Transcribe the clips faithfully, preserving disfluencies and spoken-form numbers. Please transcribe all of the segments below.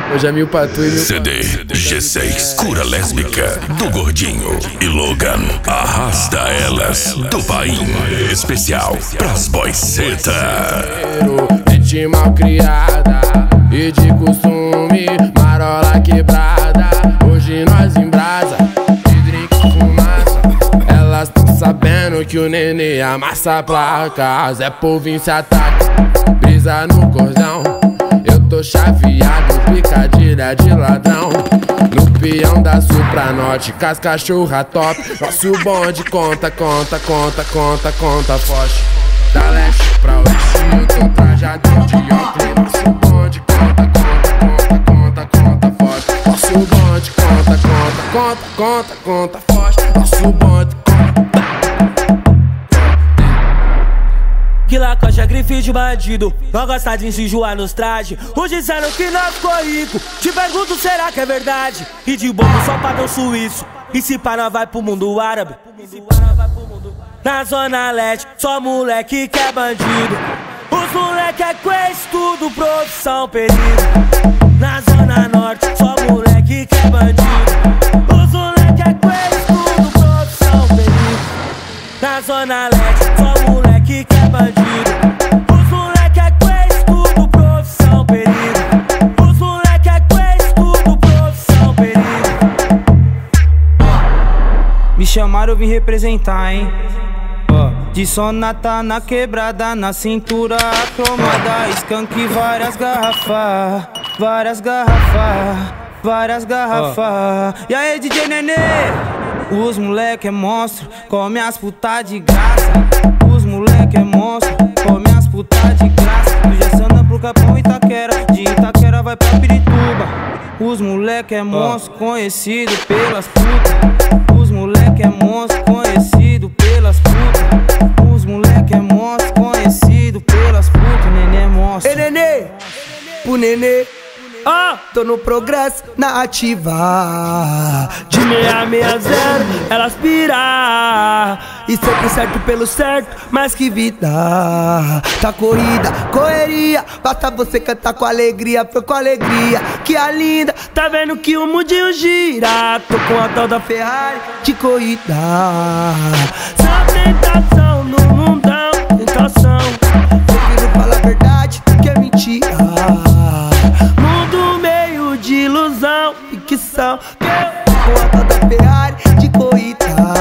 Hoje é mil pra tu e mil C D G seis, cura lésbica do Gordinho e Logan. Arrasta elas do Paim. Especial pras boiceta. Gente mal criada e de costume, marola quebrada. Hoje nós em brasa, de drink fumaça. Elas tão sabendo que o nenê amassa a placa. Zé Polvinho se ataca, brisa no cordão. Eu tô chaveado, picadilha de ladrão. No peão da sul pra norte, com as cachorra top. Nosso bonde conta, conta, conta, conta, conta, foge. Da leste pra oeste, eu tô trajadão de óculos. Nosso bonde conta, conta, conta, conta, conta, foge. Nosso bonde conta, conta, conta, conta, conta, foge. Nosso bonde conta. Que Lacoste é grife de bandido, não gosta de se enjoar nos trajes. Uns disseram que não ficou rico, te pergunto, será que é verdade? E de bobo só padrão suíço, e se pá nós vai pro mundo árabe. Na zona leste, só moleque que é bandido. Os moleque é Quest, tudo profissão perigo. Na zona norte, só moleque que é bandido. Os moleque é Quest, tudo profissão perigo. Na zona leste, só moleque que é bandido. Os moleque é Quest, tudo profissão perigo. Os moleque é Quest, tudo profissão perigo. Me chamaram, eu vim representar, hein. De sonata na quebrada, na cintura cromada. Skunk, várias garrafas, várias garrafas, várias garrafas. E aí, D J Nenê? Os moleque é monstro, come as putas de graça. Os moleque é monstro, come as putas de graça. Tu já anda pro Capão Itaquera, de Itaquera vai pra Pirituba. Os moleque é monstro, conhecido pelas putas. Os moleque é monstro, conhecido pelas putas. Os moleque é monstro, conhecido pelas putas. Nenê é monstro. Ei, nenê, pro nenê. Ah, tô no progresso, na ativa. De meia meia zero, elas pira. E sempre certo pelo certo, mais que vida. Tá corrida, correria. Basta você cantar com alegria, foi com alegria. Que a linda, tá vendo que o mundinho gira. tô com a tal da Ferrari de corrida. Só tentação no mundão, tentação. Prefiro falar a verdade que é mentira. De ilusão, ficção. Com a tal da Ferrari de corrida.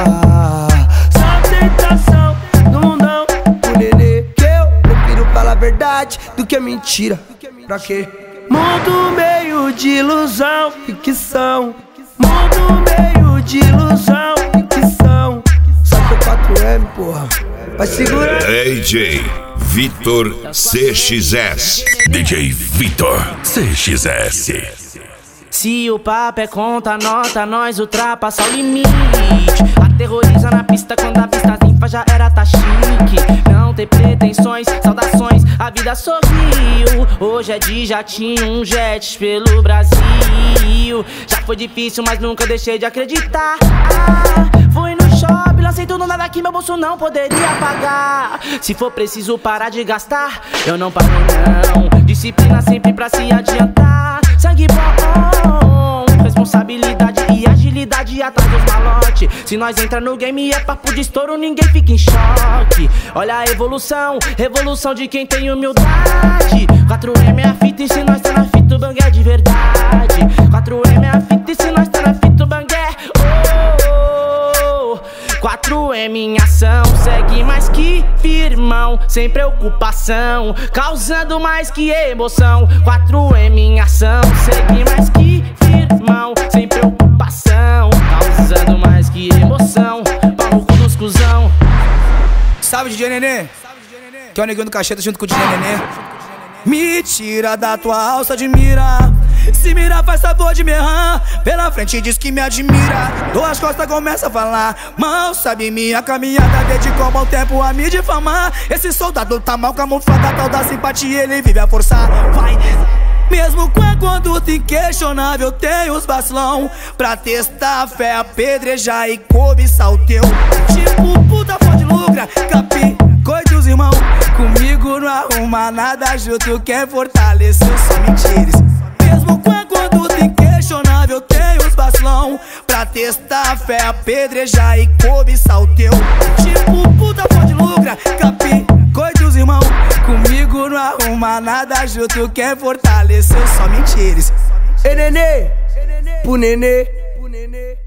Só tentação no mundão. O nenê que eu prefiro falar a verdade do que a mentira. Pra quê? Mundo meio de ilusão, ficção. Mundo meio de ilusão, ficção. Só que quatro M, porra. Vai segurar. D J Vitor C X S. D J Vitor C X S. Se o papo é conta, nota, nós ultrapassa o limite. Aterroriza na pista quando a pista limpa já era tá chique. Não tem pretensões, saudações, a vida sorriu. Hoje é de jatinho, um jet pelo Brasil. Já foi difícil, mas nunca deixei de acreditar. Ah, fui no shopping, lancei tudo nada que meu bolso não poderia pagar. Se for preciso parar de gastar, eu não paro não. Disciplina sempre pra se adiantar. Sangue bom, responsabilidade e agilidade atrás dos malotes. Se nós entra no game é papo de estouro, ninguém fica em choque. Olha a evolução, revolução de quem tem humildade. quatro M é a fita e se nós tá na fita o bang é de verdade. quatro M é a fita e se nós tá na fita o bang é oh, oh. quatro M em ação, segue mais que firmão, sem preocupação, causando mais que emoção. quatro M em ação, segue mais que firmão, sem preocupação, causando mais que emoção. Pau no cu dos cuzão. Salve, D J Nenê. Que é o neguinho do cacheta junto com o D J Nenê. Me tira da tua alça de mira. Se mira faz sabor de merran. Pela frente diz que me admira. Duas costas começa a falar. Mal sabe minha caminhada. Dedicou bom tempo a me difamar. Esse soldado tá mal camuflado. A tal da simpatia ele vive a forçar. Vai. Mesmo quando inquestionável tem os vacilão. Pra testar a fé, apedrejar e cobiçar o teu. Tipo puta fode lucra, capi, coide os irmão. Comigo não arruma nada junto, quer fortalecer só mentiras. Mesmo quando brotei os vacilão pra testar a fé, apedrejar e cobiçar o teu. Tipo puta pode lucra, capi, coite os irmão. Comigo não arruma nada junto, quer fortalecer só mentiras. Ei nenê, pro nenê, pro nenê.